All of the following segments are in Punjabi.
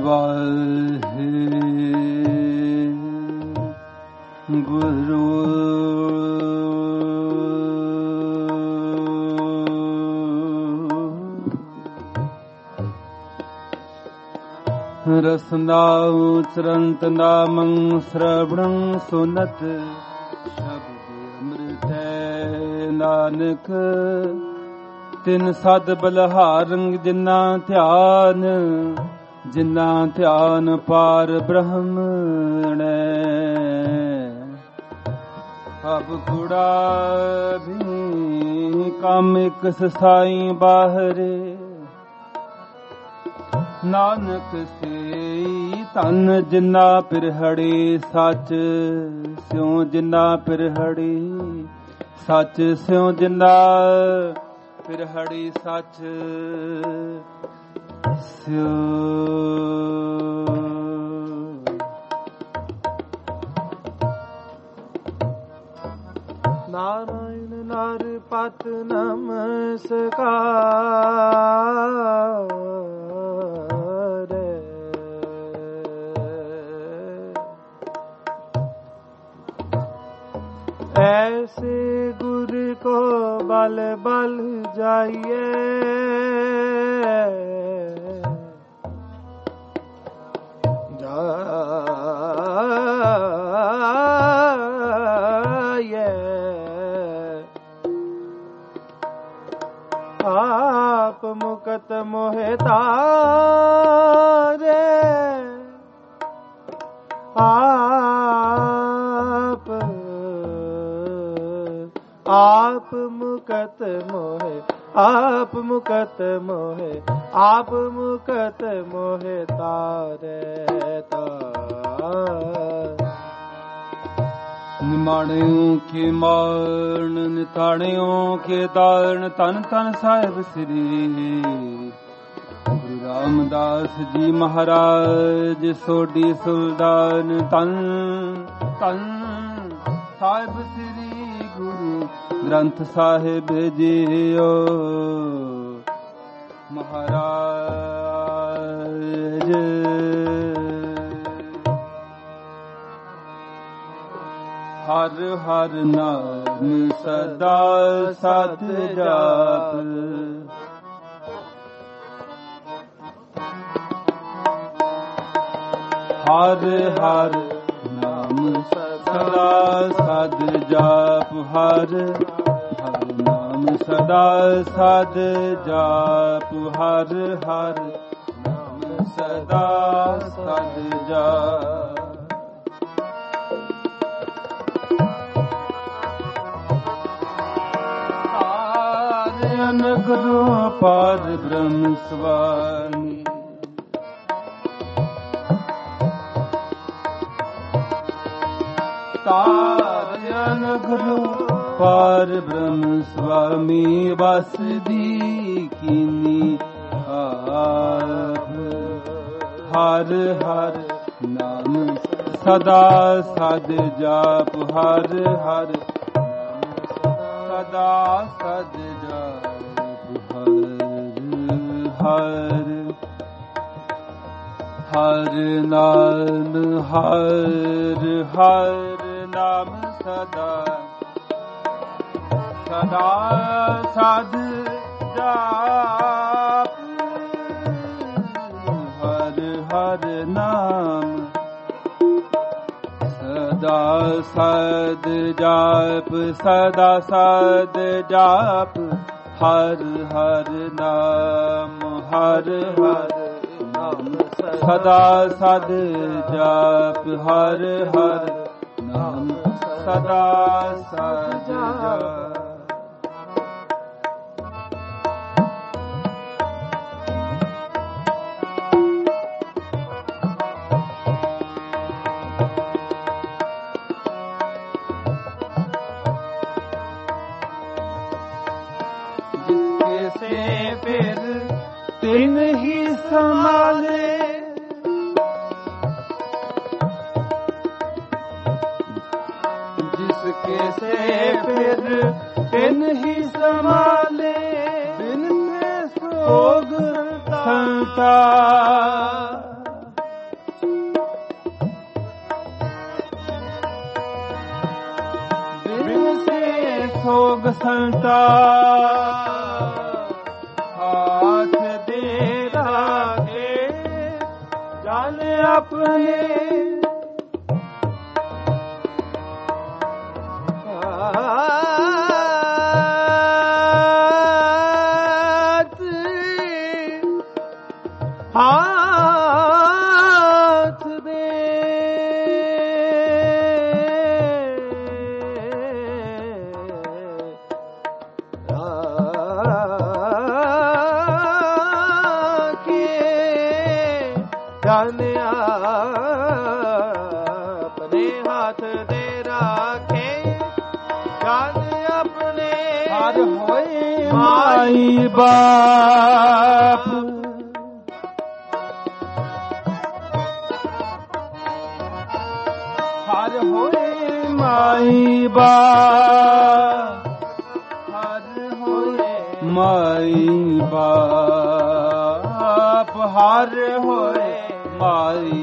ਵਾਹਿਗੁਰੂ ਰਸਨਾ ਉਚਰੰਤ ਨਾਮੰ ਸਰਵਣੰ ਸੁਨਤ ਸ਼ਬਦ ਅੰਮ੍ਰਿਤੈ ਨਾਨਕ ਤਿਨ ਸਦ ਬਲਹਾਰੰ ਜਿਨਾ ਧਿਆਨ ਪਾਰ ਬ੍ਰਹਮਣੈ ਅਬ ਕੁੜਾ ਵੀ ਕੰਮ ਇਕ ਸਸਾਈ ਬਾਹਰੇ ਨਾਨਕ ਸੇਈ ਧਨ ਜਿਨਾ ਪਿਰਹੜੇ ਸੱਚ ਸਿਉ ਜਿਨਾ ਪਿਰਹੜੇ ਸੱਚ ਸਿਉ ਜਿਨਾ ਪਿਰਹੜੀ ਸੱਚ ਸਿਉ ਨਾਰਾਇਣ ਨਰ ਪਤ ਨਮਸਕਾਰ ऐसे गुर को बल बल जाइए आप मुकत मोहे तारे आप मुकत मोहे आप मुकत मोहे आप मुकत मोहे तारे निमाणियों के मारण निताणियों के तारण तन तन साहिब श्री गुरु रामदास जी महाराज सोडी सुल्तान तन तन साहिब श्री गुरु ग्रंथ साहिब जीओ महाराज हर हर नाम सदा सत जाप हर हर नाम सदा सद जाप हर हर नाम सदा सद जाप हर हर नाम सदा सद जाप आर्यन गुरु पार ब्रह्म स्वामी तारन गुरु पार ब्रह्म स्वामी वासुदी कीनी आप हर हर नाम सदा सद जाप हर हर सदा सद जाप हर हर नाम हर हर नाम सदा सदा सद जाप हर हर नाम सदा सद जाप सदा सद जाप हर हर नाम हर हर नाम सदा सद जाप हर हर नाम सदा सद जाप जिसके से फिर तिन ही संभाले जिसके से फिर तिन ही संभाले बिन से सोग संता ਸੰਤਾ ਹਾਥ ਦੇ ਰਾਖੇ ਜਾਨ ਆਪਣੇ ਹਾਥ ਦੇ ਰਾਖੇ ਜਾਨ ਆਪਣੇ ਹਾਥ ਦੇ ਰਾਖੇ ਜਾਨ ਆਪਣੇ ਹਰ ਹੋਏ ਮਾਈ ਬਾਪ ਹਰ ਹੋਏ ਮਾਈ ਬਾਪ ਹਰ ਹੋਏ ਮਾਈ ਬਾਪ ਹਰ ਹੋਏ ਮਾਈ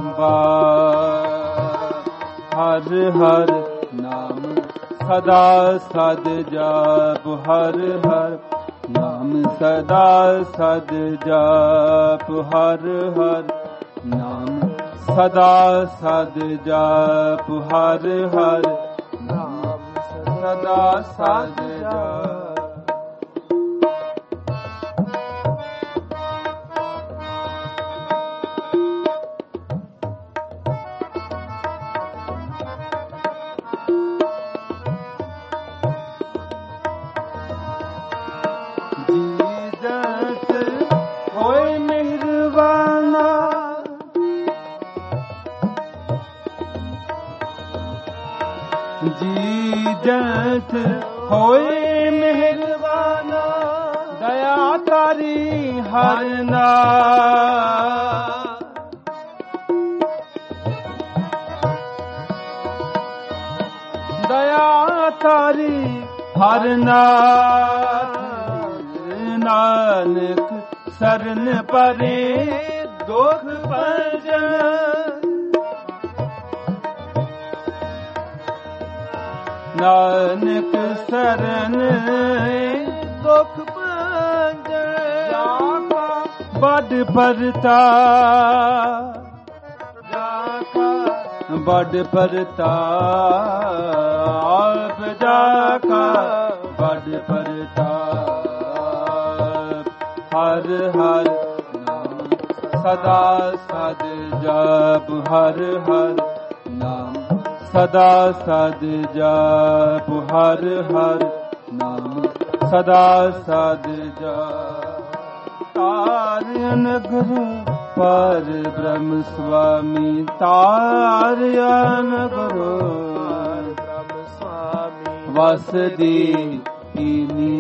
ਬਾਪ ਹਰ ਹਰ ਨਾਮ ਸਦਾ ਸਦ ਜਾਪ ਹਰ ਹਰ ਨਾਮ ਸਦਾ ਸਦ ਜਾਪ ਹਰ ਹਰ ਨਾਮ ਸਦਾ ਸਦ ਜਾਪ ਹਰ ਹਰ ਨਾਮ ਸਦਾ ਸਦ ਜਾਪ ਜੀ ਜਤ ਹੋਏ ਮਿਹਰਬਾਨਾ ਦਇਆ ਤਾਰੀ ਹਰ ਨਾਮ ਦਇਆ ਤਾਰੀ ਹਰ ਨਾਨਕ ਸਰਨ ਪਰੇ ਦੁਖ ਭੰਜਨ ਨਾਨਕ ਸਰਨ ਦੁਖ ਭੰਜਨ ਜਾਕਾ ਬੜ ਪਰਤਾ ਜਾਕਾ ਬੜ ਪਰਤਾ ਆਪ ਜਾਕਾ ਬੜ ਪਰਤਾ ਹਰ ਹਰ ਨਾਮ ਸਦਾ ਸਦ ਜਾਪ ਹਰ ਹਰ ਨਾਮ ਸਦਾ ਸਦ ਜਾਪ ਹਰ ਹਰ ਨਾਮ ਸਦਾ ਸਦ ਜਾਪ ਤਾਰਨ ਗੁਰੂ ਪਰ ਬ੍ਰਹਮ ਸੁਆਮੀ ਤਾਰਨ ਗੁਰੂ ਬ੍ਰਹਮ ਸੁਆਮੀ ਵਸਦੀ ਕੀਨੀ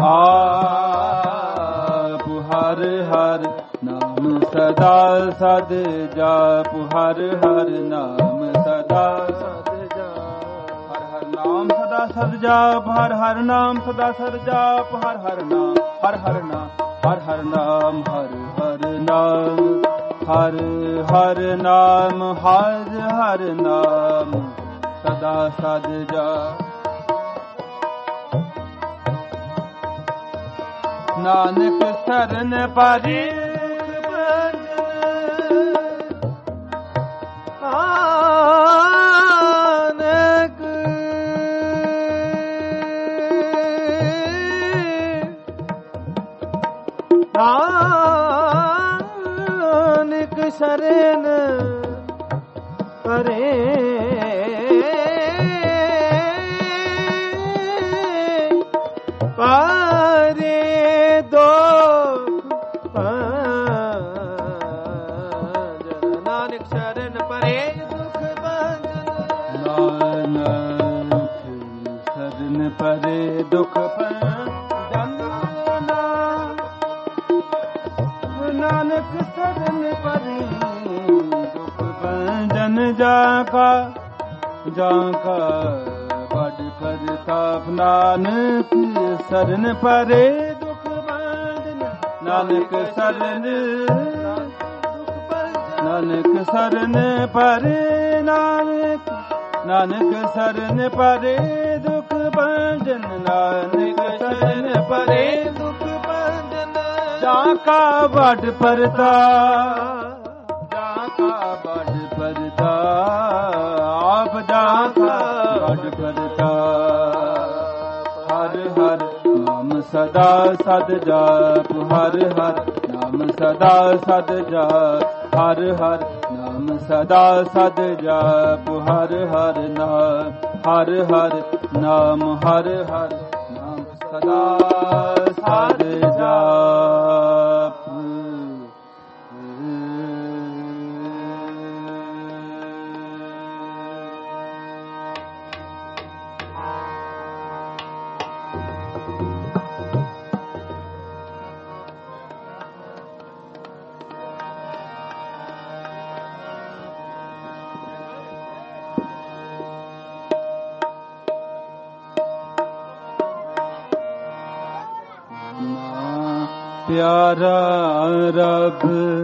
ਆਪ ਹਰ ਹਰ ਨਾਮ ਸਦਾ ਸਦ ਜਾਪ ਹਰ ਹਰ ਨਾਮ ਸਦਾ ਨਾਮ ਸਦਾ ਸਦ ਜਾਪ ਹਰ ਹਰ ਨਾਮ ਸਦਾ ਸਦ ਜਾਪ ਹਰ ਹਰ ਨਾਮ ਹਰ ਹਰ ਨਾਮ ਹਰ ਹਰ ਨਾਮ ਹਰ ਹਰ ਨਾਮ ਹਰ ਹਰ ਨਾਮ ਹਰ ਹਰ ਨਾਮ ਸਦਾ ਸਦ ਜਾਪ ਨਾਨਕ ਸਰਨ ਪਰੇ ਨਾਨਕ ਸਰਨ ਪਰੇ ਪਾਰੇ ਦੁਖ ਭੰਜਨ ਨਾਨਕ ਸ਼ਰਨ ਪਰੇ ਦੁਖ ਭੰਜਨ ਨਾਨਕ ਸ਼ਰਨ ਪਰੇ ਦੁਖ ਭੰਜਨ ਨਾਨਕ ਸ਼ਰਨ ਪਰੇ ਦੁਖ ਭੰਜਨ ਜਾਕਾ ਜਾਕਾ ਬੜ ਪ੍ਰਤਾਪ ਨਾਨਕ ਸਰਨ ਪਰੇ ਦੁਖ ਭੰਜਨ ਨਾਨਕ ਸਰਨ ਨਾਨਕ ਸਰਨ ਪਰੇ ਨਾਨਕ ਨਾਨਕ ਸਰਨ ਪਰੇ ਦੁਖ ਭੰਜਨ ਭੰਜਨ ਨਾਨਕ ਸ਼ਰਨ ਪਰੇ ਦੁਖ ਭੰਜਨ ਜਾਂ ਕਾ ਵੱਡ ਪਰਦਾ ਜਾਂ ਕਾ ਵੱਡ ਪਰਦਾ ਆਪ ਜਾਂ ਕਾ ਵੱਡ ਪਰਦਾ ਹਰ ਹਰ ਨਾਮ ਸਦਾ ਸਦ ਜਾਪ ਹਰ ਹਰ ਨਾਮ ਸਦਾ ਸਦ ਜਾਪ ਹਰ ਹਰ ਨਾਮ ਸਦਾ ਸਦ ਜਾਪ ਹਰ ਹਰ ਨਾਮ ਹਰ ਹਰ ਨਾਮ ਹਰ ਹਰ ਨਾਮ ਸਦਾ ਸਦ ਜਾਪ ਪਿਆਰਾ ਰੱਬ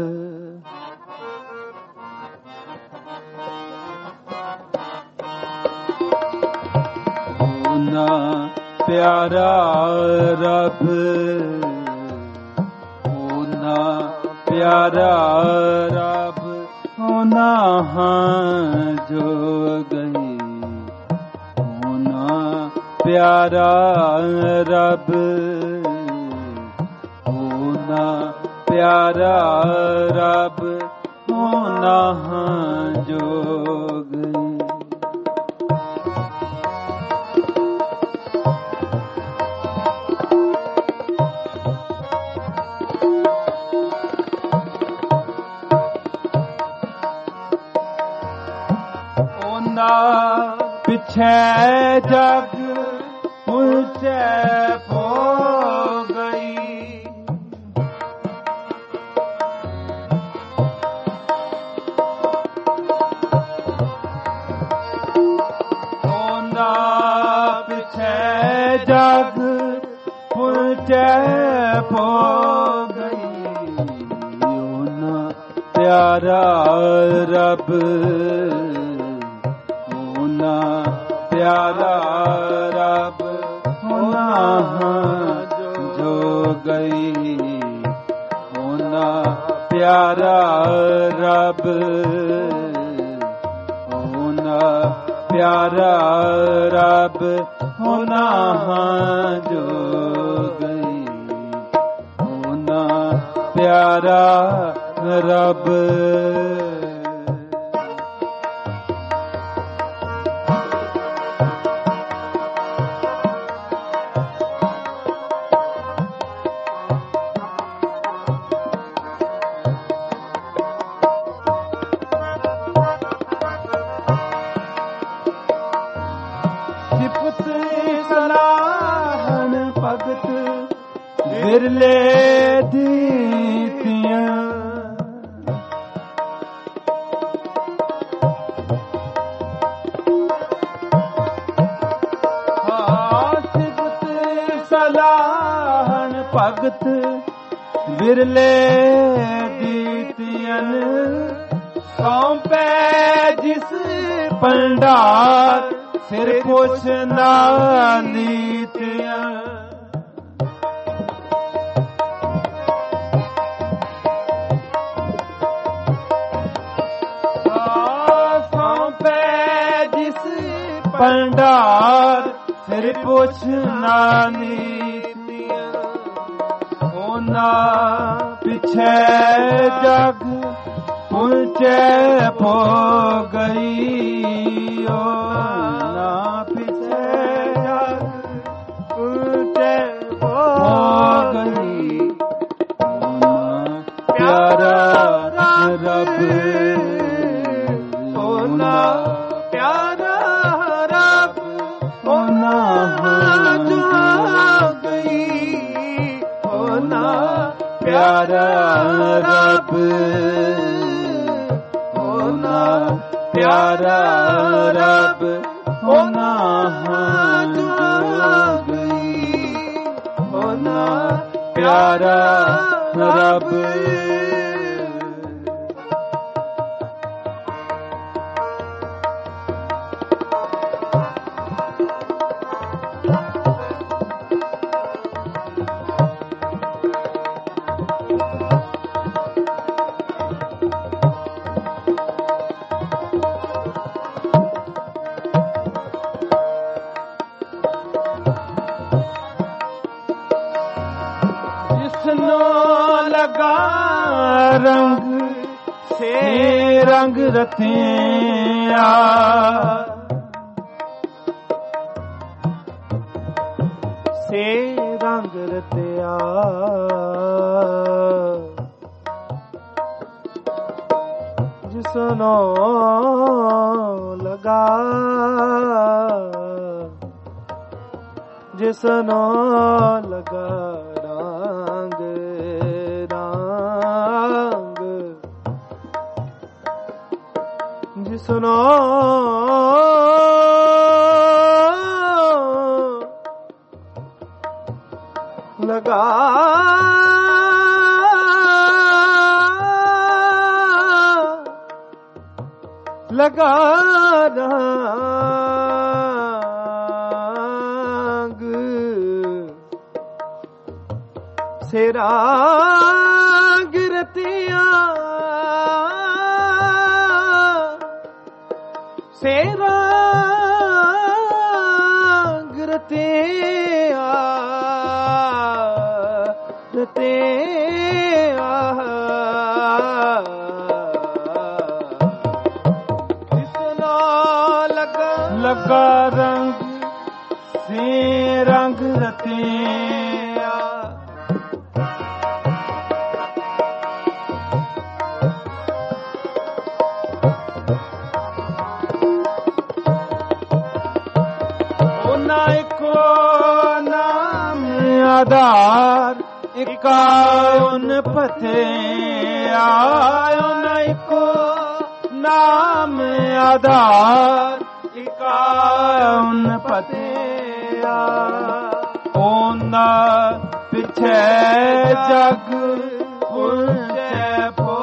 ਹੋਣਾ ਪਿਆਰਾ ਰੱਬ ਹੋਣਾ ਪਿਆਰਾ ਰੱਬ ਹੋਣਾ ਹਾਂ ਜੋ ਗਈ ਹੋਣਾ ਪਿਆਰਾ ਰੱਬ ਪਿਆਰਾ ਰੱਬ ਹੋਣਾ ਹਾਂ ਜੋਗ ਉਹਨਾਂ ਪਿੱਛੇ ਜਗ ਪੁੱਛੇ ਜਗ ਪੁੱਛੇ ਪੋ ਗਈ ਉਹਨਾਂ ਪਿਆਰਾ ਰੱਬ ਉਹਨਾਂ ਪਿਆਰਾ ਰੱਬ ਉਹਨਾਂ ਜੋ ਗਈ ਉਹਨਾਂ ਪਿਆਰਾ ਰੱਬ ਉਹਨਾਂ ਪਿਆਰਾ ਰੱਬ ਹੋਣਾ ਹਾਂ ਜੋ ਗਈ ਹੋਣਾ ਪਿਆਰਾ ਰੱਬ ਭਗਤ ਵਿਰਲੇ ਦੀਤੀਆਂ ਸਿਫਤ ਸਲਾਹਣ ਭਗਤ ਵਿਰਲੇ ਦੀਤੀਆਂ ਸੌਂਪੇ ਜਿਸ ਭੰਡਾਰ ਸਿਰ ਪੁੱਛ ਨਾ ਨੀਤੀਆਂ ਭੰਡਾਰ ਫਿਰ ਪੁੱਛ ਨਾ ਨੀਤੀਆਂ ਉਹਨਾਂ ਪਿੱਛੇ ਜਗ ਪੁੱਛੇ ਪੋ ਗਈ ਉਹਨਾਂ ਪਿੱਛੇ ਜਗ ਪੁੱਛੇ ਪੋ ਗਈ ਉਹਨਾਂ ਪਿਆਰਾ ਰੱਬ ਉਹਨਾਂ ਪਿਆਰਾ ਪਿਆਰਾ ਰੱਬ ਹੋਣਾ ਪਿਆਰਾ ਰੱਬ ਹੋਣਾ ਹਾਂ ਜੋ ਗਈ ਹੋਣਾ ਪਿਆਰਾ ਰੱਬ ਜਿਸਨੋ ਲਗਾ ਰੰਗ ਸੇ ਰੰਗ ਰਤਿਆ ਸੇ ਰੰਗ ਰਤਿਆ ਜਿਸਨੋ ਲਗਾ ਜਿਸਨੋ ਲਗਾ ਰੰਗ ਰੰਗ ਜਿਸਨੋ ਲਗਾ ਲਗਾ ਰੰਗ ਸੇ ਰੰਗ ਰਤਿਆ ਸੇ ਰੰਗ ਰਤਿਆ ਰਤਿਆ ਲਗਾ ਰੰਗ ਸੇ ਰੰਗ ਰਤਿਆ ਉਹਨਾਂ ਇੱਕੋ ਨਾਮ ਆਧਾਰ ਇਕਾਉਨ ਪਤਿਆ ਉਹਨਾਂ ਇੱਕੋ ਨਾਮ ਆਧਾਰ ਇਕਾਉਨ ਪਤਿਆ ਉਹਨਾਂ ਪਿਛੇ ਜਗ ਉਲਝੇ ਪੋ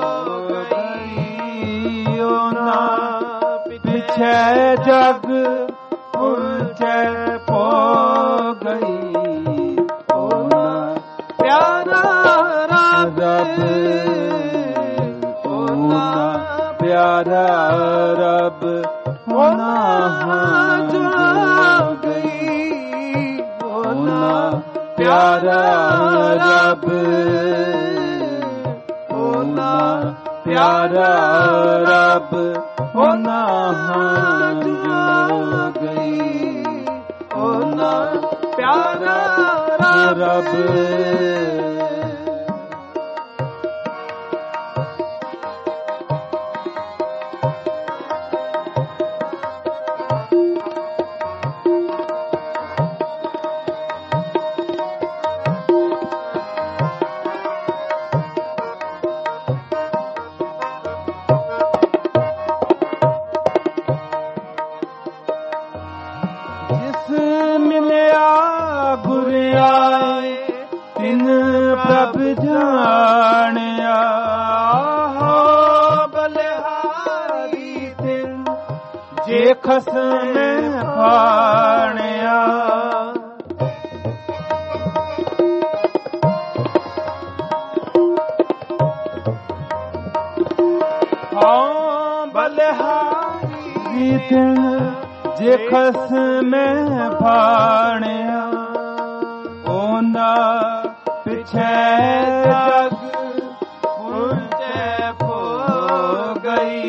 ਗਈ ਉਹਨਾਂ ਪਿਛੇ ਜਗ ਉਲਝੇ ਪੋ ਗਈ ਉਹਨਾਂ ਪਿਆਰਾ ਰੱਬ ਉਹਨਾਂ ਪਿਆਰਾ ਰੱਬ ਉਹਨਾਂ ਜਾ ਗਈ ਉਹਨਾਂ ਪਿਆਰਾ ਰੱਬ ਉਹਨਾਂ ਪਿਆਰਾ ਰੱਬ ਉਹਨਾਂ ਜਾ ਗਈ ਉਹਨਾਂ ਪਿਆਰਾ ਰੱਬ ਪ੍ਰਭ ਜਾਣਿਆ ਹੋ ਬਲਿਹਾਰੀ ਤਿਨ ਜੇ ਖਸਮ ਫਾਣਿਆ ਹੋ ਬਲਿਹਾਰੀ ਤਿਨ ਜੇ ਖਸਮ ਫਾਣਿਆ ਉਹਨਾਂ ਪਿਛੇ ਜਗ ਉਲਝੇ ਪੋ ਗਈ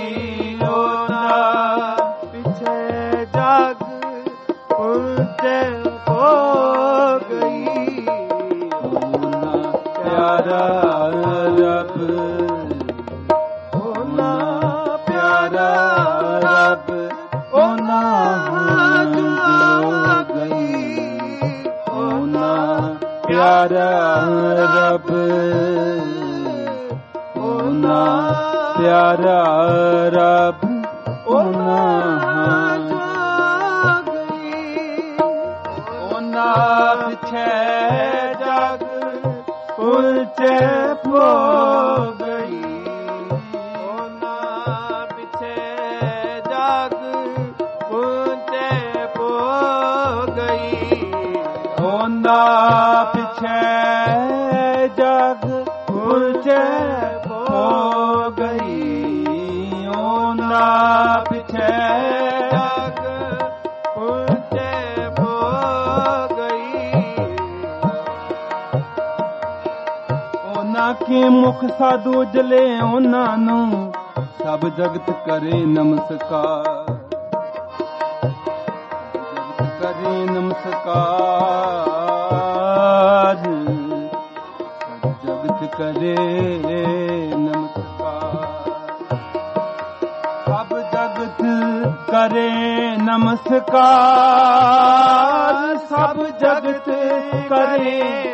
ਉਹਨਾਂ ਪਿਛੇ ਜਗ ਉਲਝੇ ਪੋ ਗਈ ਉਹਨਾਂ ਪਿਆਰਾ ਰੱਬ ਉਹਨਾਂ ਪਿਆਰਾ ਰੱਬ ਉਹਨਾਂ ਜੋ ਗਈ ਉਹਨਾਂ ਪਿਆਰਾ ਰੱਬ ਉਹਨਾਂ ਪਿਆਰਾ ਰੱਬ ਉਹਨਾਂ ਜਾ ਗਈ ਉਹਨਾਂ ਪਿਛੇ ਜਗ ਉਲਝੇ ਪੋ ਗਈ ਉਹਨਾਂ ਪਿਛੇ ਜਗ ਉਲਝੇ ਪੋ ਗਈ ਉਹਨਾਂ ਪਿਛੇ ਜਗ ਉਲਝੇ ਪੋ ਗਈ ਉਹਨਾਂ ਪਿਛੇ ਜਗ ਉਲਝੇ ਪੋ ਗਈ ਜਿਨ੍ਹਾਂ ਕੇ ਮੁਖ ਸਾਧੂ ਜਲੇ ਉਹਨਾਂ ਨੂੰ ਸਭ ਜਗਤ ਕਰੇ ਨਮਸਕਾਰ। ਜਗਤ ਕਰੇ ਨਮਸਕਾਰ, ਸਭ ਜਗਤ ਕਰੇ ਨਮਸਕਾਰ। ਸਭ ਜਗਤ ਕਰੇ ਨਮਸਕਾਰ, ਸਭ ਜਗਤ ਕਰੇ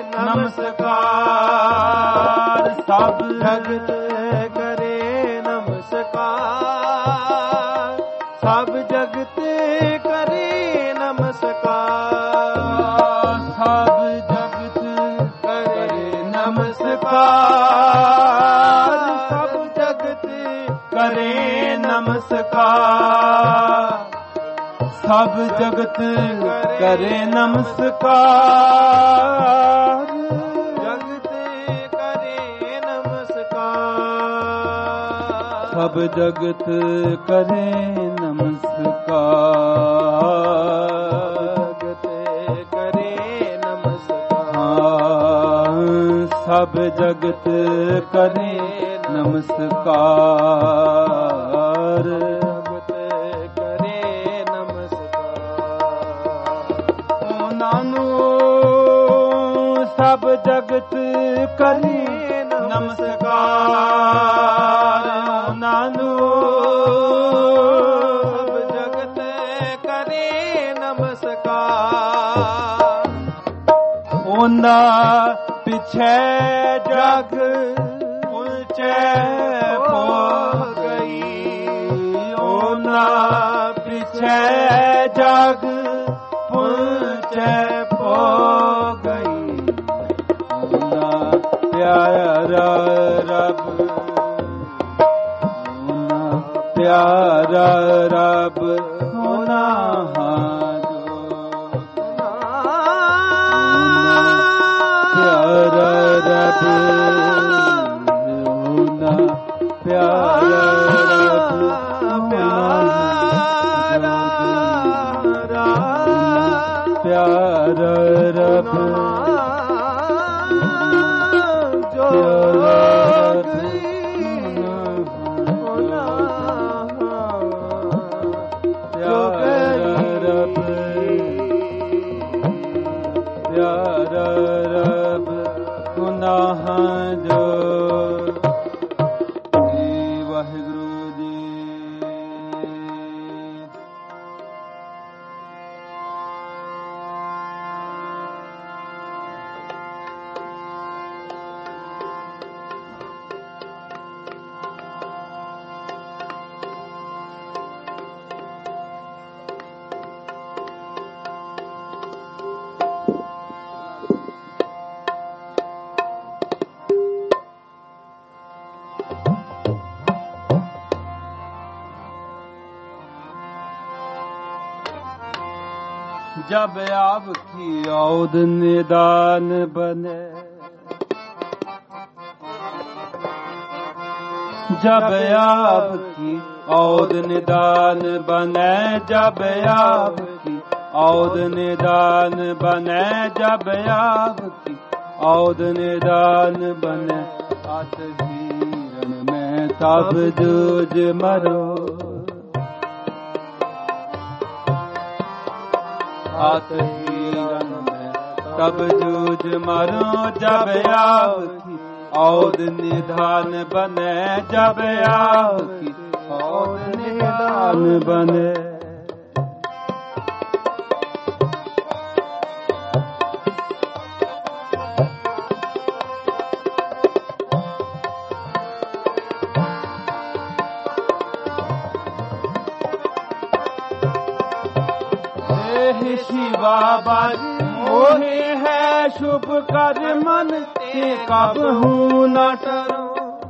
ਨਮਸਕਾਰ। ਸਭ ਜਗਤ ਕਰੇ ਨਮਸਕਾਰ, ਸਭ ਜਗਤ ਕਰੇ ਨਮਸਕਾਰ। ਸਭ ਜਗਤ ਕਰੇ ਨਮਸਕਾਰ, ਸਭ ਜਗਤ ਕਰੇ ਨਮਸਕਾਰ। ਸਭ ਜਗਤ ਕਰੇ ਨਮਸਕਾਰ, ਜਗਤ ਕਰੇ ਨਮਸਕਾਰ। ਸਭ ਜਗਤ ਕਰੇ ਨਮਸਕਾਰ, ਜਗਤ ਕਰੇ ਨਮਸਕਾਰ। ਸਭ ਜਗਤ ਕਰੇ ਨਮਸਕਾਰ, ਜਗਤ ਕਰੇ ਨਮਸਕਾਰ। ਉਹਨਾਂ ਨੂੰ ਸਭ ਜਗਤ ਕਰੇ ਨਮਸਕਾਰ। ਉਹਨਾਂ ਨੂੰ ਸਭ ਜਗਤ ਕਰੇ ਨਮਸਕਾਰ। ਉਹਨਾਂ ਪਿਛੇ ਜਗ ਉਲਝੇ ਹੋ ਗਈ, ਉਹਨਾਂ ਪਿਛੇ ਜਗ ਪੁਲਝੇ ਹੋ ਗਈ। ਉਹਨਾਂ ਪਿਆਰਾ ਰੱਬ, ਉਹਨਾਂ ਪਿਆਰਾ ਰੱਬ, ਉਹਨਾਂ ਪਿਆਰਾ ਰੱਬ, ਉਹਨਾਂ ਪਿਆਰਾ ਰੱਬ, ਪਿਆਰਾ ਰੱਬ, ਪਿਆਰਾ ਰੱਬ, ਗੁਨਾਹ ਜੋ। ਵਾਹਿਗੁਰੂ ਜੀ। जब आपकी औद निदान बने, जब आपकी औद निदान बने, जब आपकी औद निदान बने, जब आपकी औद निदान बने। आत हीरन में तब जूझ मरो, आत हीरन में तब जूझ मरो। जब आपकी औद निधान बने, जब आपकी औद निधान बने। शिवा बाज मोहे है शुभ कर मन ते कब हूँ न टरो।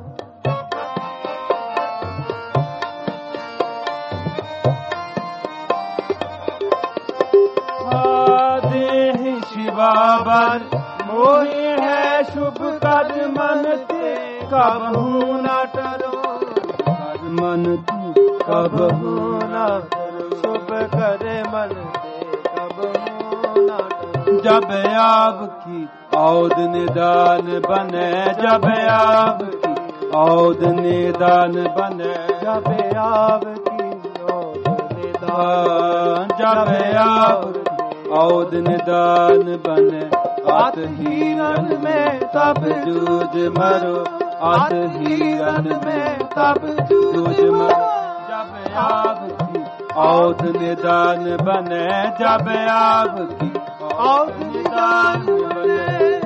देह शिवा बाज मोहे है शुभ कर मन ते कब हूँ न टरो। कर मन कब हूँ न टरो, शुभ करे मन जब आपकी औद निदान बने जब आपकी औद निदान बने जब आपकी औद निदान जब आपकी औद निदान बने आत हीरन में तब जूझ मरो आत हीरन में तब जूझ मरो जब आपकी औद निदान बने जब आपकी औद निदान बने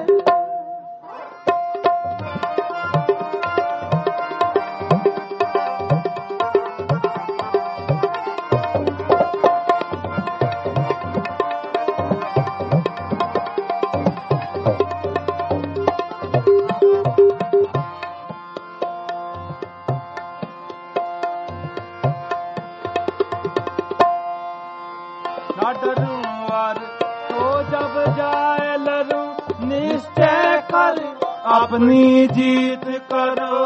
ना डरूं और तो जब जाए लरूं निश्चय कर अपनी जीत करो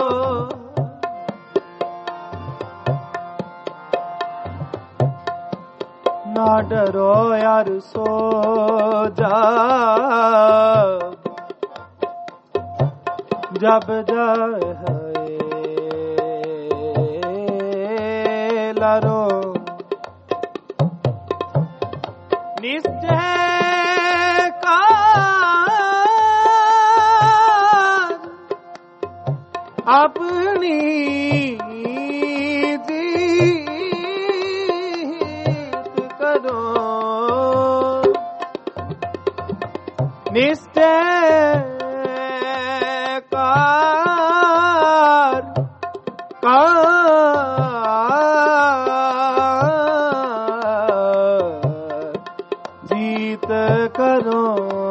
ना डरो यार सो जा जब जाए लरो निश्चय अपनी जीत करो निश्चय जीत करो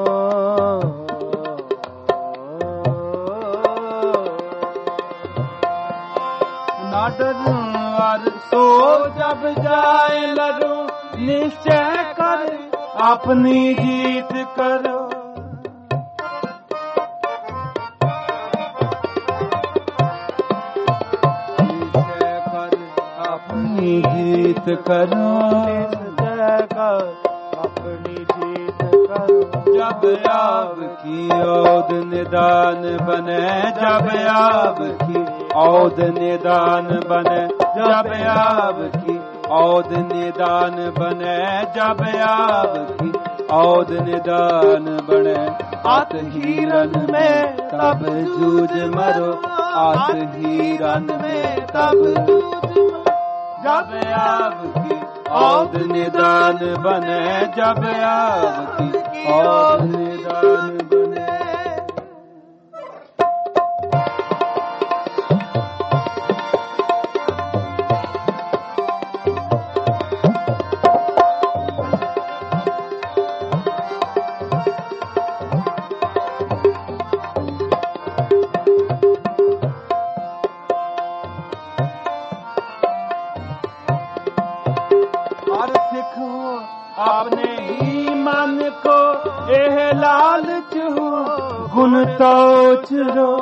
ना डरूं और सो जब जाए लरूं निश्चय कर अपनी जीत करो निश्चय कर अपनी जीत करो निश्चय कर अपनी जीत करो जब आपकी औद निदान बने जब आपकी औद निदान बने जब आपकी औद निदान बने जब आपकी औद निदान बने आत हीरन में तब जूझ मरो आत हीरन में तब जब आपकी औद निदान बने जब आपकी औद निदान बने और सिखो अपने ही मन को एह लालच हो गुण तोच रो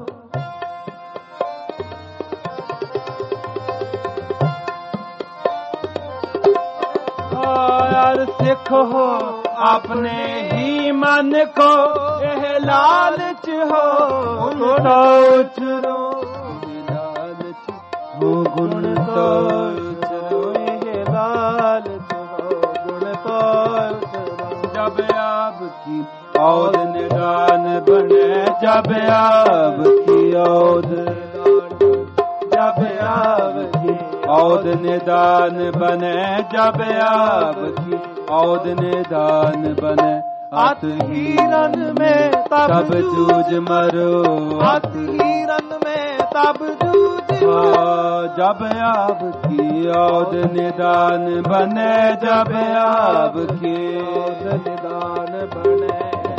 और सिखो अपने ही मन को एह लालच हो गुण तोच रो लालच हो गुण तोच रो जब आपकी औद निदान बने जब आपकी औद जब आपकी औद निदान बने जब आपकी औद निदान बने आत हीरन में तब जूझ मरो आत हीरन में तब जूझ जब आपकी औद निदान बने जब आपकी औद निदान बने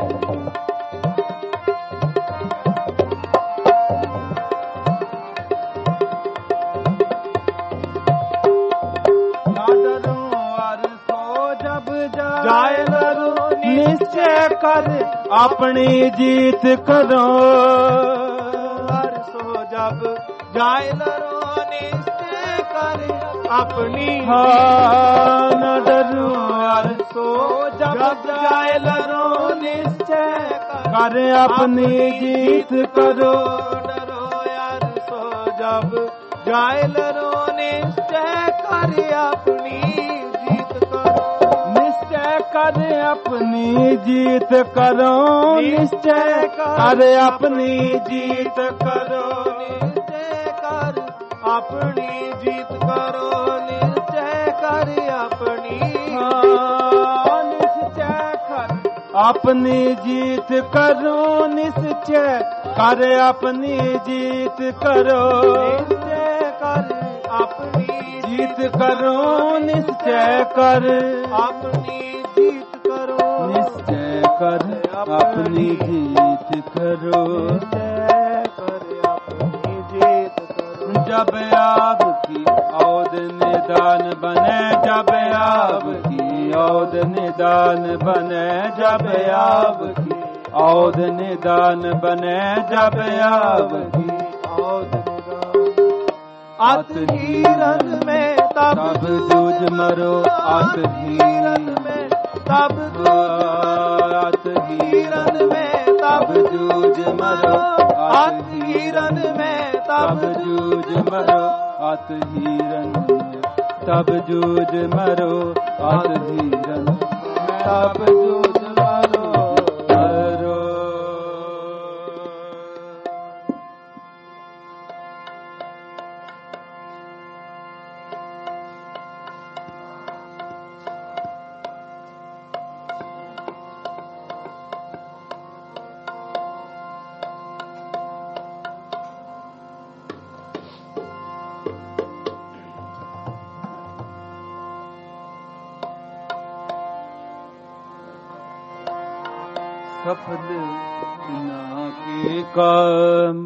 ना डरूं और सो जब जाए लरूं निश्चय कर अपनी जीत करो और सो जब जाए लरो निश्चय कर अपनी न डरूं और सो जब जाए लरो निश्चय कर कर अपनी जीत करो। डरो यार सो जब जाए लरो निश्चय कर अपनी जीत करो। निश्चय कर अपनी जीत करो। निश्चय कर अपनी जीत करो। निश्चय कर अपनी जीत करो। निश्चय कर अपनी निश्चय कर अपनी जीत करो। निश्चय कर अपनी जीत करो। निश्चय कर अपनी जीत करो। निश्चय कर अपनी जीत करो। निश्चय कर अपनी जीत करो। निश्चय कर अपनी जीत करो। जब आपकी औद निदान बने। जब आपकी औद निदान बने। जब आपकी औद निदान बने। जब आपकी औद अत हीरन में तब जूझ मरो। अत हीरन में तब अत हीरन में तब जूझ मरो। अत हीरन में तब जूझ मरो। अत हीरन में तब जूझ मरो। अत हीरन में तब जूझ मरो। सफल ना के काम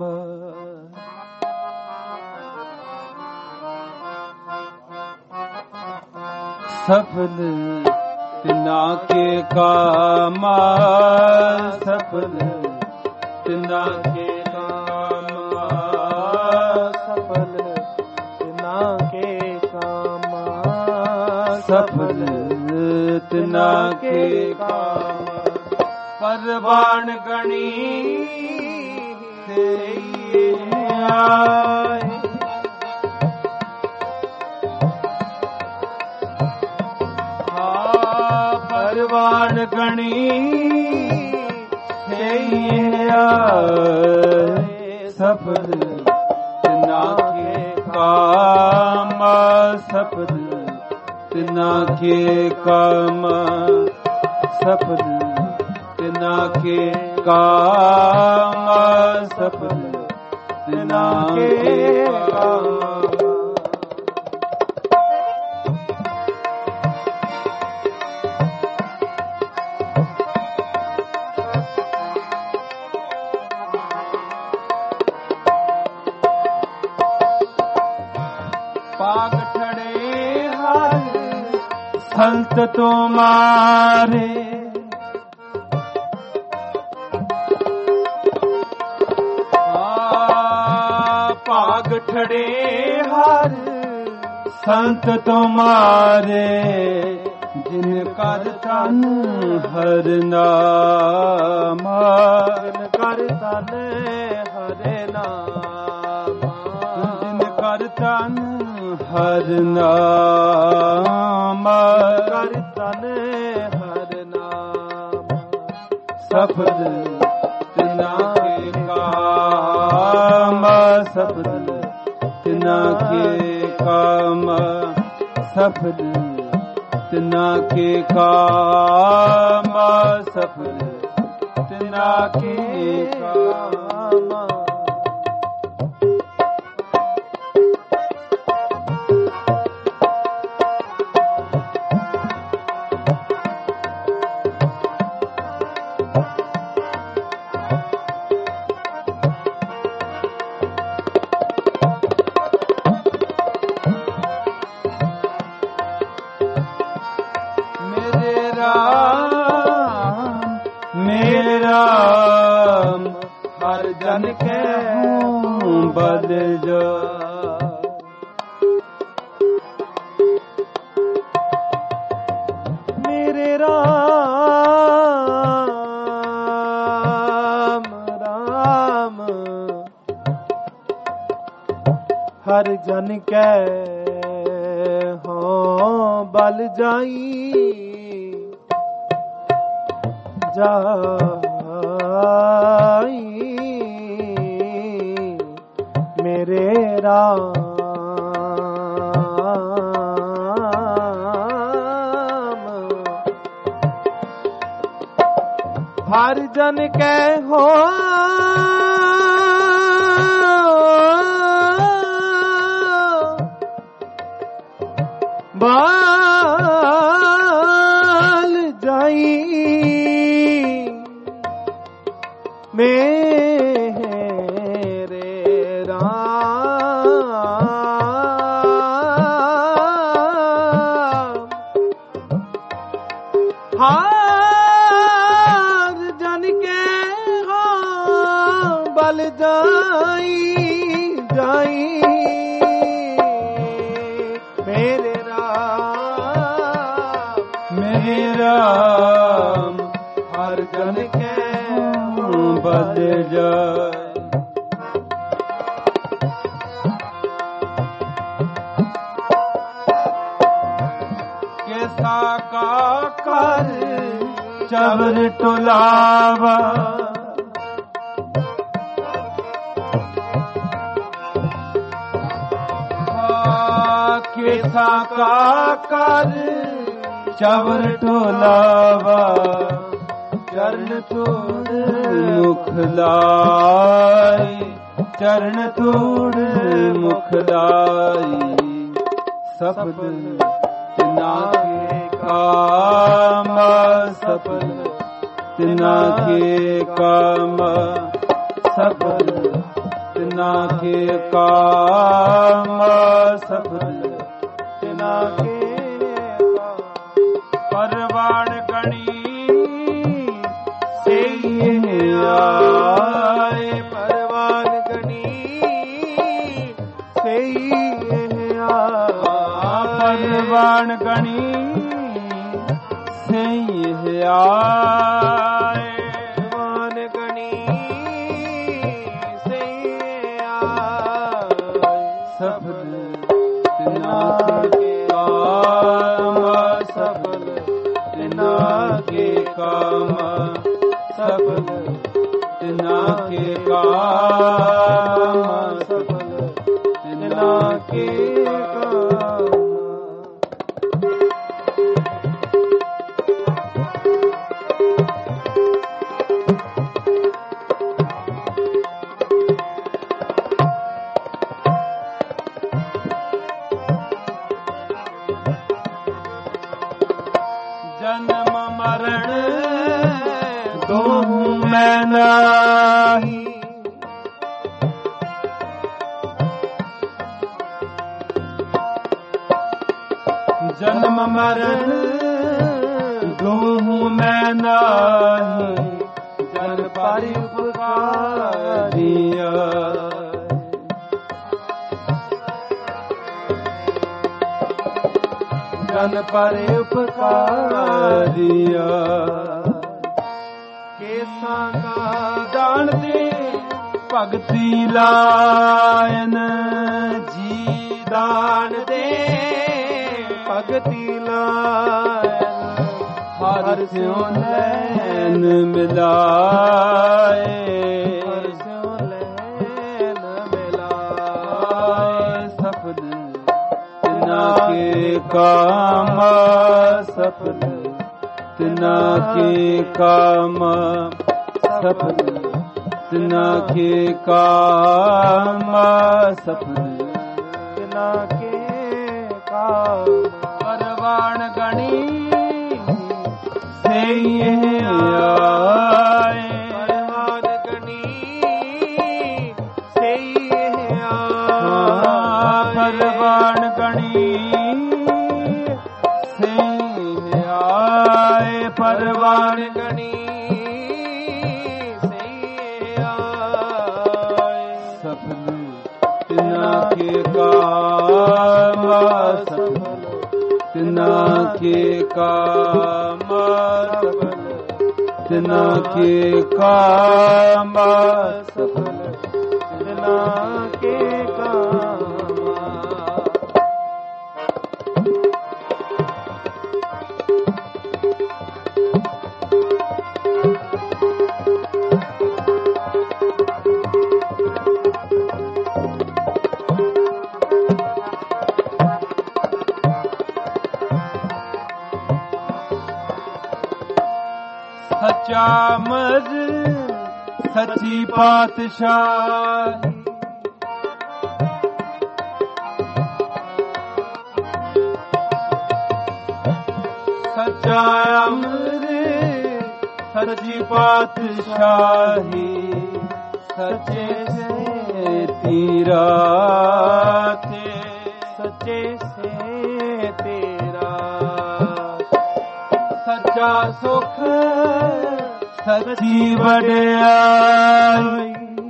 सफल ना के काम। सफल ना के काम। सफल ना के काम। सफल ना के काम। परवान गणी से आए। परवान गणी से आए। सफल ना के काम। सफल ना के काम। सफल ना के काम। सफल ना के काम। पाग ठड़े हार संत तुम्हारे। पाग ठड़े हार संत तुम्हारे। जिन कर तन हर नामा। जिन कर तन हरे नाम। जिन कर तन हर नाम। कर तन हर नाम। सफल ना के काम। सफल ना के काम। सफल ना के काम। सफल ना के काम। मेरे राम हर जन के बद जा। मेरे राम हर जन कै हो बल जाई जाई मेरे राम हर जन कै हो बाल जाई मेरे राम हार जन के हो बल जाई जाई मेरे राम हर जन के बल जाए कैसा का कर चबर टुलावा कैसा का कर चबर टोलावा चरण तोड़ मुख लाई चरण तोड़ मुख लाई सफल तिना के काम सफल तिना के काम सफल तिना के काम सफल तिना के परवान गणी से आए परवान गणी से परवान गणी से आए परवान गणी से आए सफल तिना के काम सफल तिना के काम सफल तिना के काम सफल तिना के काम जन्म मरण दोहू मैं नाही जन्म मरण दोहू मैं नाही जन पर उपकारिया जन पर उपकारिया केसा का दान दे भगति लायन जी दान दे भगति लायन हर स्यों लैन मिलाए हर स्यों लैन मिलाए सफल तिना के काम सफल तिना के काम सफल तिना के काम सफल तिना के काम परवान गणी से आए परवान गणी से आए परवान गणी से आए परवान गणी से आए सफल तिना के काम सफल तिना के काम सफल तिना के काम सफल तिना के काम ਸੱਚਾ ਮਰ ਸੱਚੀ ਪਾਤਸ਼ਾਹੀ। ਸੱਚਾ ਅਮਰ ਸੱਚੀ ਪਾਤਸ਼ਾਹੀ। ਸੱਚੇ ਸੇ ਤੇਰਾ ਤੇ ਸੱਚੇ ਸੇ ਤੇਰਾ ਸੱਚਾ ਸੁਖ ਸੱਚੀ ਵਡਿਆਈ।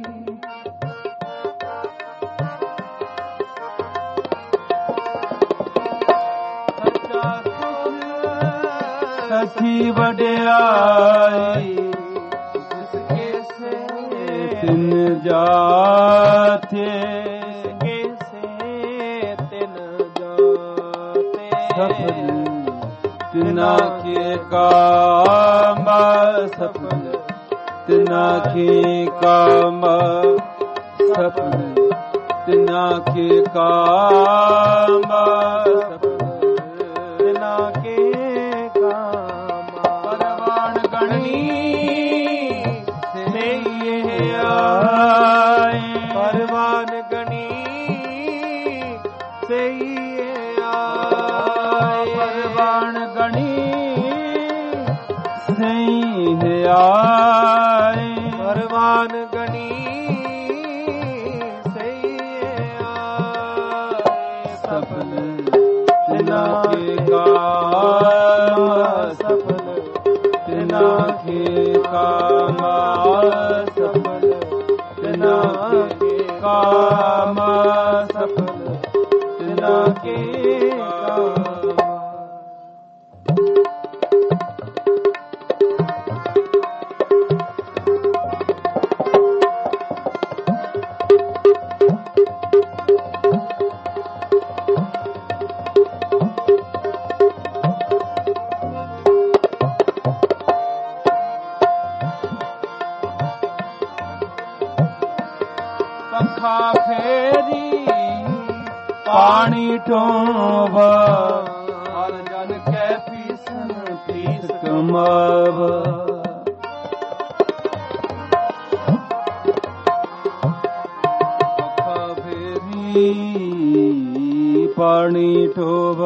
ਸੱਚਾ ਸੁਖ ਸੱਚੀ ਵਡਿਆਈ। ਜਿਸ ਕੇ ਸੇ ਤਿਨ ਜਾਤੇ ਕੇ ਸੇ ਤਿਨ ਜਾਤੇ ਸਫਲ ਤਿਨਾ ਕੇ ਕਾਮ ਸਫਲ ਤਿਨਾ ਕੇ ਕਾਮ ਸਫਲ ਤਿਨਾ ਕੇ ਕਾਮ ਸਫਲ ਤਿਨਾ ਕੇ ਕਾਮ। ਪਰਵਾਨ ਗਣੀ ਸੇਈ ਆਏ। ਪਰਵਾਨ ਗਣੀ ਸਈ ਆਏ। ਪਰਵਾਨ ਗਣੀ ਸਈ ਆਏ। ਪਰਵਾਨ ਗਣੀ ਸਈ ਆਏ। ਸਫਲ ਤਿਨਾ ਕੇ ਕਾਮ ਸਫਲ ਤਿਨਾ ਕੇ ਕਾਮ ਸਫਲ ਤਿਨਾ ਕੇ ਕਾਮ ਸਫਲ ਤਿਨਾ ਕੇ ਕਾਮ। ਪੱਖਾ ਫੇਰੀ ਪਾਣੀ ਢੋਵ ਹਰ ਜਨ ਕੈ ਪੀਸਨ ਪੀਸ ਕਮਾਵ। ਪੱਖਾ ਫੇਰੀ ਪਾਣੀ ਢੋਵ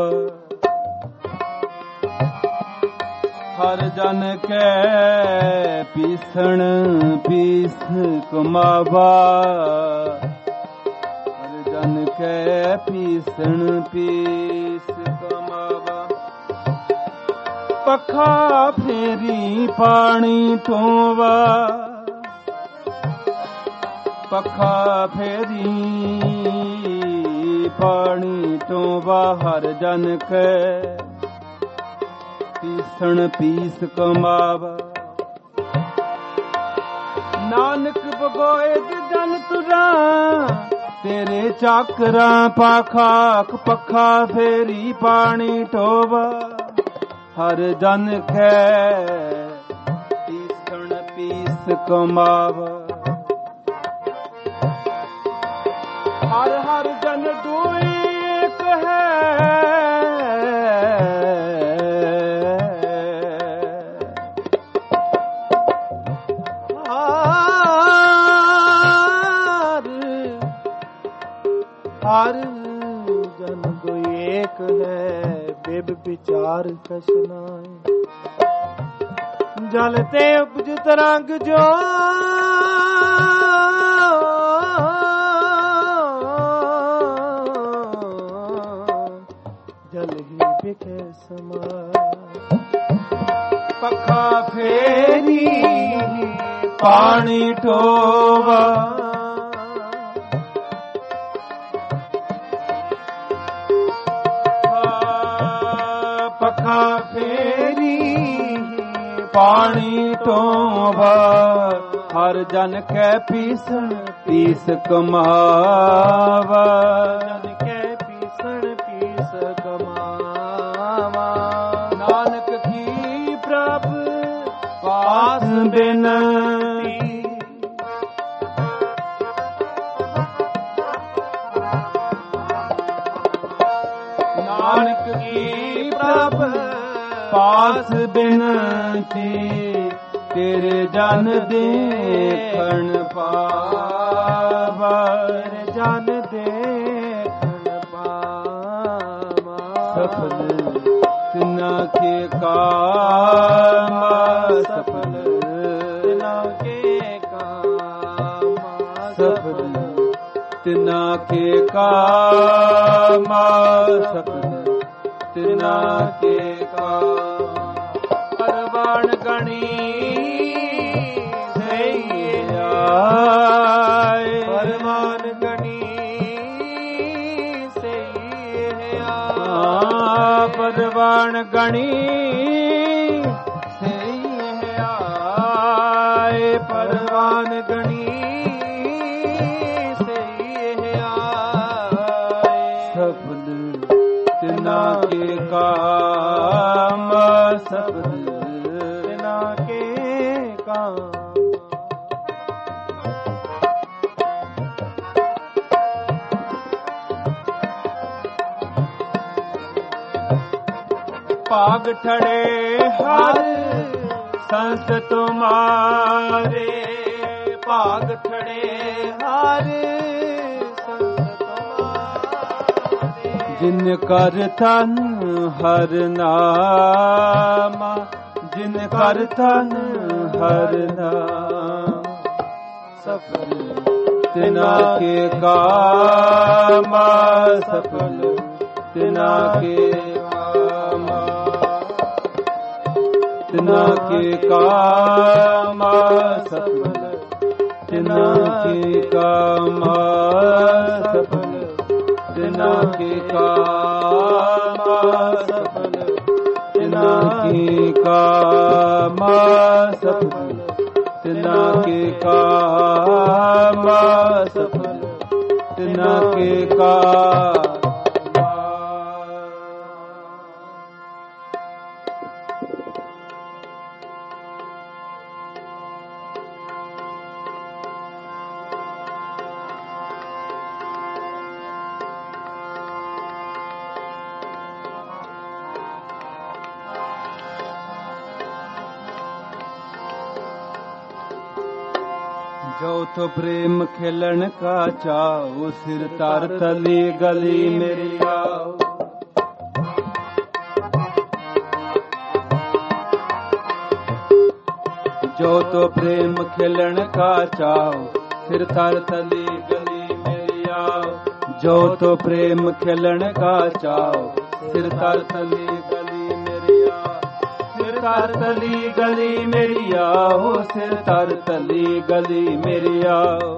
ਹਰ ਜਨ ਕੈ ਪੀਸਣ ਪੀਸ ਕਮਾਵਾ। ਹਰ ਜਨ ਕੈ ਪੀਸਣ ਪੀਸ ਕਮਾਵਾ। ਪੱਖਾ ਫੇਰੀ ਪਾਣੀ ਢੋਵਾ ਪੱਖਾ ਫੇਰੀ ਪਾਣੀ ਢੋਵਾ। ਹਰ ਜਨ ਕੈ ਪੀਸਣ ਪੀਸ ਕਮਾਵਾ। ਨਾਨਕ ਬਗੋਏ ਜਨ ਤੁਰਾਂ ਤੇਰੇ ਚਾਕਰਾਂ ਪਾਖਾਕ। ਪੱਖਾ ਫੇਰੀ ਪਾਣੀ ਢੋਵਾ ਹਰ ਜਨ ਕੈ ਪੀਸਣ ਪੀਸ ਕਮਾਵਾ। ਹਰ ਹਰ ਜਨ ਦੁਇਕ ਹੈ ਹਰ ਜਨ ਕੋਈ ਏਕ ਹੈ। ਬਿਬ ਵਿਚਾਰ ਕਛ ਨਾਏ। ਜਲ ਤੇ ਉਪਜ ਤਰੰਗ ਜੋ ਜਲ ਹੀ ਬਿਖੇ ਸਮਾਏ। ਪੱਖਾ ਫੇਰੀ ਪਾਣੀ ਢੋਵਾ ਪੱਖਾ ਫੇਰੀ ਪਾਣੀ ਢੋਵਾ ਹਰ ਜਨ ਕੈ ਪੀਸਣ ਪੀਸ ਕਮਾਵਾ। ਜਨ ਕੈ ਪੀਸਣ ਪੀਸ ਕਮਾਵਾ। ਨਾਨਕ ਕੀ ਪ੍ਰਭ ਪਾਸ ਬਿਨਤੀ। ਨਾਨਕ ਕੀ ਪ੍ਰਭ ਪਾਸ ਬਿਨਤੀ। ਤੇਰੇ ਜਨ ਦੇਖਣ ਪਾਵਾ, ਤੇਰੇ ਜਨ ਦੇਖਣ ਪਾਵਾ। ਸਫਲ ਤਿਨਾ ਕੇ ਕਾਮ, ਸਫਲ ਤਿਨਾ ਕੇ ਕਾਮ, ਸਫਲ ਤਿਨਾ ਕੇ ਕਾਮ, ਸਫਲ ਤਿਨਾ ਕੇ ਕਾਮ। ਪਰਵਾਨ ਗਣੀ ਸਈ ਆਏ, ਪਰਵਾਨ ਗਣੀ ਸਈ ਆ ਪਰਵਾਨ ਗਣੀ ਸਈ ਆਏ, ਪਰਵਾਨ ਗਣੀ ਸਈ ਆਏ। ਸਫਲ ਤਿਨਾ ਕੇ ਕਾਮ, ਸਫਲ ਤਿਨਾ ਕੇ ਕਾਮ। ਭਾਗ ਠੜੇ ਹਰ ਸੰਤ ਤੁਮਾਰੇ, ਭਾਗ ਠੜੇ ਹਰ ਸੰਤ ਤੁਮਾਰੇ। ਜਿਨ ਕਰ ਤਨ ਹਰ ਨਾਮ, ਜਿਨ ਕਰ ਤਨ ਹਰ ਨਾਮ। ਸਫਲ ਤਿਨਾ ਕੇ ਕਾਮ, ਸਫਲ ਤਿਨਾ ਕੇ ਕਾਮ, ਤਿਨਾ ਕੇ ਕਾਮ, ਸਫਲ ਤਿਨਾ ਕੇ ਕਾਮ, ਸਫਲ ਤਿਨਾ ਕੇ ਕਾਮ, ਸਫਲ ਤਿਨਾ ਕੇ ਕਾਮ, ਸਫਲ ਤਿਨਾ ਕੇ ਕਾਮ, ਸਫਲ ਤਿਨਾ ਕੇ ਕਾਮ। जो तो प्रेम खेलन का चाओ, सिर तार तली गली मेरी आओ। जो तो प्रेम खेलन का चाओ, सिर तार तली गली मेरी आओ। जो तो प्रेम खेलन का चाओ, सिर तार तली गली मेरी आओ। सिर तार तली गली मेरी आओ, सिर तार तली गली मेरी आओ।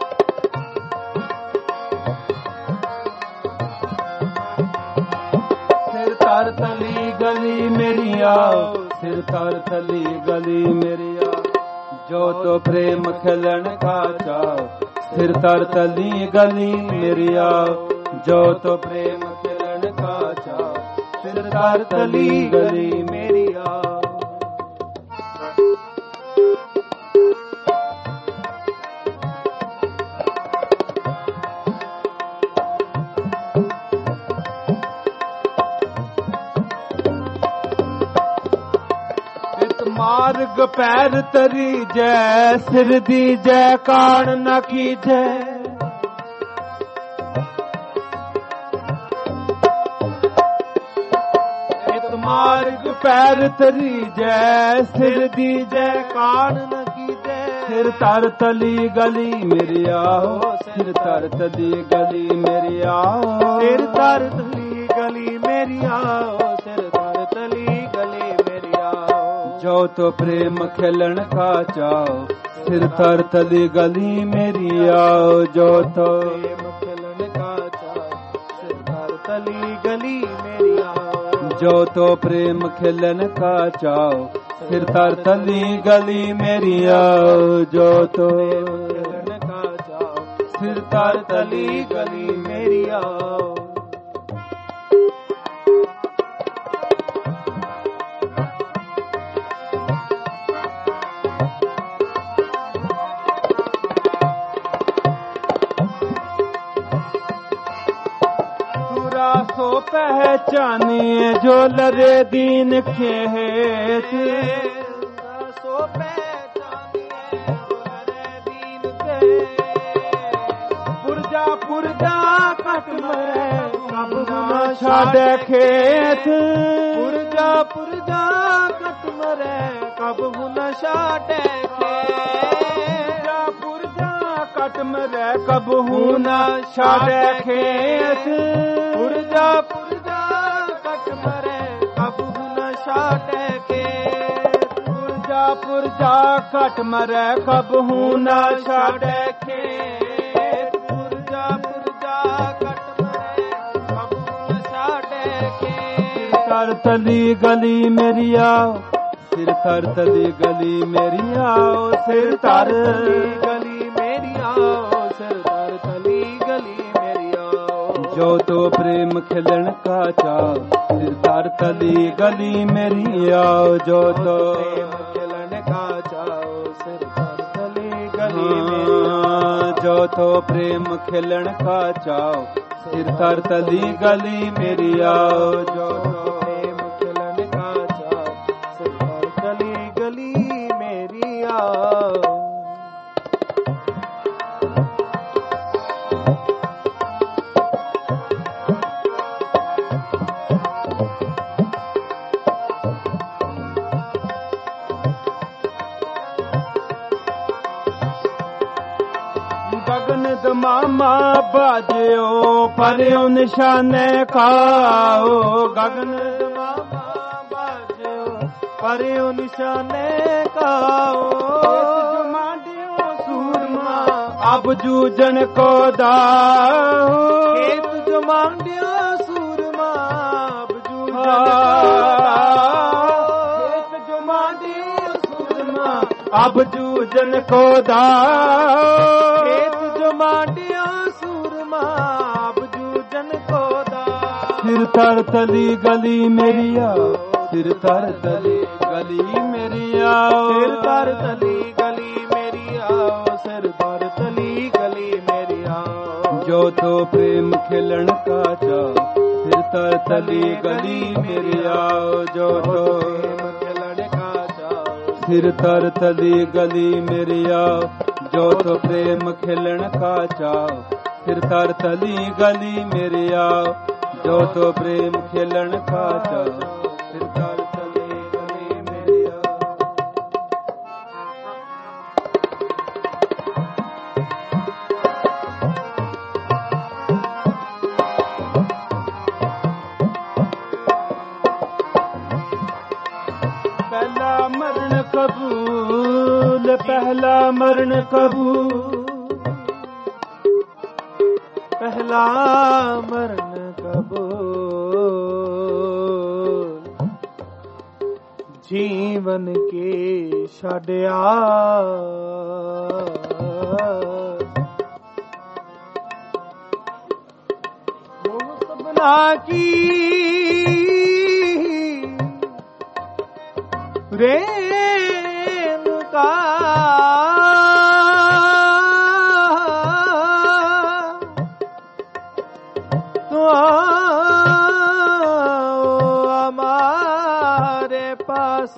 सिर तार तली गली मेरी आओ, सिर तार तली गली मेरी आओ। जो तो प्रेम खेलन का चाओ, सिर तार तली गली मेरी आओ। जो तो प्रेम खेलन का चाओ, सिर तार तली गली मेरी आओ। मार्ग पैर तरी जय, सिर दी जय कान न कीजै। मार्ग पैर तरी जय, सिर दी जय कान न कीजै। सिर तर तली गली मेरी आओ, सिर तर तली गली मेरी आओ। सिर तर तली गली मेरी आओ, सिर तर तली गली मेरी आओ। जो तो प्रेम खेलन का चाओ, सिर तर तली गली मेरी आओ। जो तो प्रेम खेलन का चाओ, सिर तर तली गली मेरी आओ। जो तो प्रेम खेलन का चाओ, सिर तर तली गली मेरी आओ। जो तो खेलन का चाओ, सिर तर तली गली मेरी आओ। सो पहचानिए जो लरे दीन खेत, सो पहचानिए ਕਟ ਮਰੈ ਕਬ ਨਾ ਛਾੜੈ ਖੇਤ ਪੁਰਜਾ ਪੁਰਜਾ ਕਟ ਮਰੈ ਕਬ ਨਾ ਛਾੜੈ ਖੇਤ ਪੁਰਜਾ ਕਟ ਮਰੈ ਕਬਹੂ ਨਾ ਛਾੜੈ ਖੇਤ ਪੁਰਜਾ ਪੁਰਜਾ ਕਟ ਮਰੈ ਕਬਹੂ ਨਾ ਛਾੜੈ ਖੇਤ ਪੁਰਜਾ ਪੁਰਜਾ ਕਟ ਮਰੈ ਕਬਹੂ ਨਾ ਛਾੜੈ ਖੇਤ ਪੁਰਜਾ ਪੁਰਜਾ ਕਟ ਮਰੈ ਕਬਹੂ ਨਾ ਛਾੜੈ ਖੇਤ ਕਰ ਤਲੀ ਗਲੀ ਮੇਰੀ ਆਓ ਸਿਰ ਧਰ ਤਲੀ ਗਲੀ ਮੇਰੀ ਆਓ ਸਿਰ ਧਰ ਗਲੀ ਮੇਰੀ ਆਓ ਸਿਰ ਧਰ ਤਲੀ ਗਲੀ ਮੇਰੀ ਆਓ ਜੋ ਤੋ ਪ੍ਰੇਮ ਖਿਲਣ ਕਾ ਚਾਓ ਸਿਰ ਧਰ ਤਲੀ ਗਲੀ ਮੇਰੀ ਆਓ ਜੋ ਤੋ ਪ੍ਰੇਮ ਖਿਲਣ ਕਾ ਚਾਓ ਸਿਰ ਧਰ ਤਲੀ ਗਲੀ ਮੇਰੀ ਜੋ ਤੋ ਪ੍ਰੇਮ ਖਿਲਣ ਕਾ ਚਾਓ ਸਿਰ ਧਰ ਤਲੀ ਗਲੀ ਮੇਰੀ ਆਓ ਜੋ ਤੋ ਪ੍ਰੇਮ ਖਿਲਣ ਕਾ ਚਾਓ ਸਿਰ ਧਰ ਤਲੀ ਗਲੀ ਮੇਰੀ ਆਓ ਗਗਨ ਦਮਾਮਾ ਬਾਜਿਓ ਪਰਿਓ ਨਿਸ਼ਾਨੇ ਖਾਓ ਗਗਨ ਦਮਾਮਾ ਬਾਜਿਓ ਪਰਿਓ ਨਿਸ਼ਾਨੇ ਕਾਓ ਜਮਾਂਡਿਓ ਸੂਰਮਾ ਅਬ ਜੂਜਨ ਕੋ ਦਾਓ ਖੇਤ ਜਮਾਂਡਿਓ ਸੂਰਮਾ ਅਬ ਜੂਜਨ ਖੇਤ ਜਮਾਂਡਿਓ ਸੂਰਮਾ ਅਬ ਜੂਜਨ ਕੋ ਦਾਓ ਖੇਤ ਜਮਾਂਡਿਓ ਸੂਰਮਾ ਅਬ ਜੂਜਨ ਕੋ ਦਾਓ ਸਿਰ ਧਰ ਤਲੀ ਗਲੀ ਮੇਰੀ ਆਓ ਸਿਰ ਧਰ ਤਲੀ ਗਲੀ ਮੇਰੀ ਆਓ ਸਿਰ ਧਰ ਤਲੀ ਗਲੀ ਮੇਰੀ ਆਓ ਸਿਰ ਧਰ ਤਲੀ ਗਲੀ ਮੇਰੀ ਆਓ ਜੋ ਤੋ ਪ੍ਰੇਮ ਖਿਲਣ ਕਾ ਚਾਓ ਸਿਰ ਧਰ ਤਲੀ ਗਲੀ ਮੇਰੀ ਆਓ ਜੋ ਤੋ ਪ੍ਰੇਮ ਖਿਲਣ ਕਾ ਚਾਓ ਸਿਰ ਧਰ ਤਲੀ ਗਲੀ ਮੇਰੀ ਆਓ ਜੋ ਤੋ ਪ੍ਰੇਮ ਖਿਲਣ ਕਾ ਚਾਓ ਸਿਰ ਧਰ ਤਲੀ ਗਲੀ ਮੇਰੀ ਆਓ ਜੋ ਤੋ ਪ੍ਰੇਮ ਖਿਲਣ ਕਾ ਚਾਓ ਸਿਰ ਧਰ ਤਲੀ ਗਲੀ ਮੇਰੀ ਆਓ ਪਹਿਲਾ ਮਰਨ ਕਬੂਲ ਪਹਿਲਾ ਮਰਨ ਕਬੂਲ ਪਹਿਲਾ ਮਰਨ ਕਬੂਲ ਜੀਵਨ ਕੇ ਛੱਡਿਆ ਮੋਹ ਸਭਨਾ ਕੀ ਰੇਣੁਕਾ हमारे पास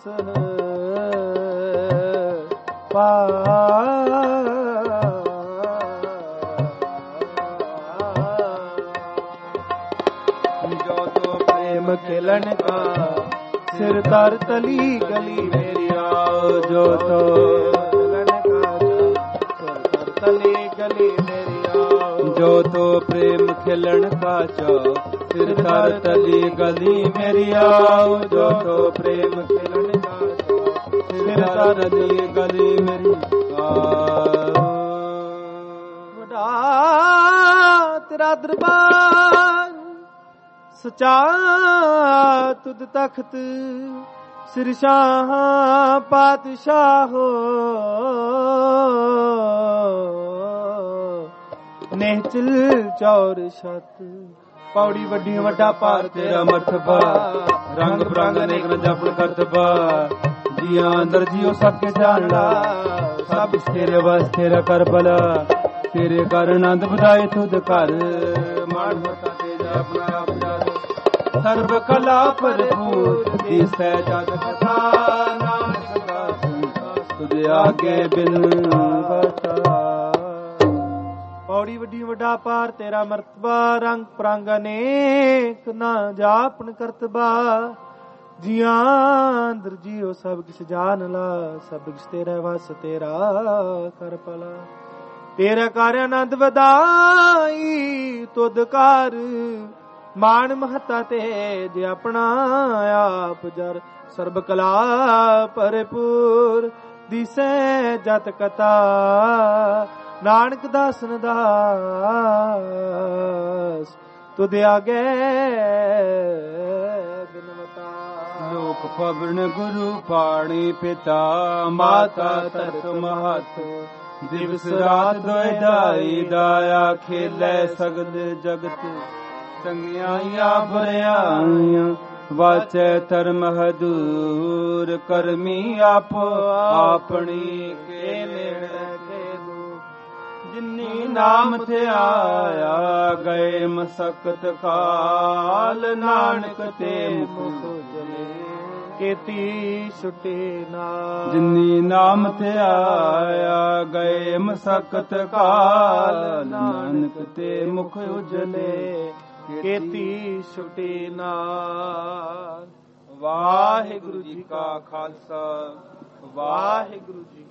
जो तो प्रेम खिलन का सिर तर तली गली मेरी आओ जो तो खिलन का सिर तर तली गली मेरी आओ जो तो प्रेम खिलन का चाओ सिर तर तली गली मेरी आओ जो तो प्रेम खिलन का चाओ सिर तर तली गली मेरी आओ वडा तेरा दरबार सचा तुद तख्त सिर शाह पातशाह नेचल चौर छत पौड़ी वड्डी वड्डा पार तेरा मरतबा रंग बिरंग अनेक न जपन करतबा जिया अंदर जियो सबके जानला सब तेरे बस तेरा कर भला तेरे कर आनंद बधाए तुद कर मान मता तेजा अपना आप जान सर्व कला भरपूर दिसै जग कथा नानक दास तुझे आगे बिन बता ਪੌੜੀ ਵੱਡੀ ਵੱਡਾ ਪਾਰ ਤੇਰਾ ਮਰਤਬਾ, ਰੰਗ ਪ੍ਰੰਗ ਅਨੇਕ ਨਾ ਜਾਪਨ ਕਰਤਬਾ। ਜੀਆਂ ਅੰਦਰ ਜੀਓ ਸਭ ਕਿਛ ਜਾਣ ਲਾ, ਸਭ ਕਿਛ ਤੇਰਾ ਵਸ ਤੇਰਾ ਕਰ ਭਲਾ। ਤੇਰਾ ਕਰ ਆਨੰਦ ਵਧਾਈ ਤੁਧ ਕਰ, ਮਾਨ ਮਹਤਾ ਤੇਜ ਆਪਣਾ ਆਪ ਜਰ। ਸਰਬ ਕਲਾ ਭਰਪੂਰ ਦਿਸੈ ਜਤ ਕਥਾ, ਨਾਨਕ ਦਾਸਨ ਦਾਸ ਤੁਧ ਆਗੇ ਬਿਨਵਤਾ। ਲੋਕ ਪਵਨ ਗੁਰੂ ਪਾਣੀ ਪਿਤਾ, ਮਾਤਾ ਤਰਕ ਮਹਤ ਦਿਵਸ ਰਾਤ ਦੋਇ ਦਾਈ। ਦਾਇਆ ਖੇਲੇ ਸਗਲ ਜਗਤ, ਚੰਗਿਆਈਆਂ ਬੁਰਿਆਈਆਂ ਵਾਚੈ ਧਰਮ ਹਦੂਰ। ਕਰਮੀ ਆਪੋ ਆਪਣੀ ਕੇ ਨੇੜੇ ਕੇ ਦੂਰ। ਜਿਨੀ ਨਾਮ ਧਿਆਇਆ ਗਏ ਮਸਕਤ ਕਾਲ, ਨਾਨਕ ਤੇ ਮੁਖ ਚਲੇ ਕੀਤੀ ਛੁਟੇ ਨਾਲ। ਜਿਨੀ ਨਾਮ ਧਿਆਇਆ ਗਏ ਮਸਕਤ ਕਾਲ, ਨਾਨਕ ਤੇ ਮੁਖ ਉਜਲੇ ਕੀਤੀ ਛੁਟੇ ਨਾਲ। ਵਾਹਿਗੁਰੂ ਜੀ ਕਾ ਖਾਲਸਾ, ਵਾਹਿਗੁਰੂ ਜੀ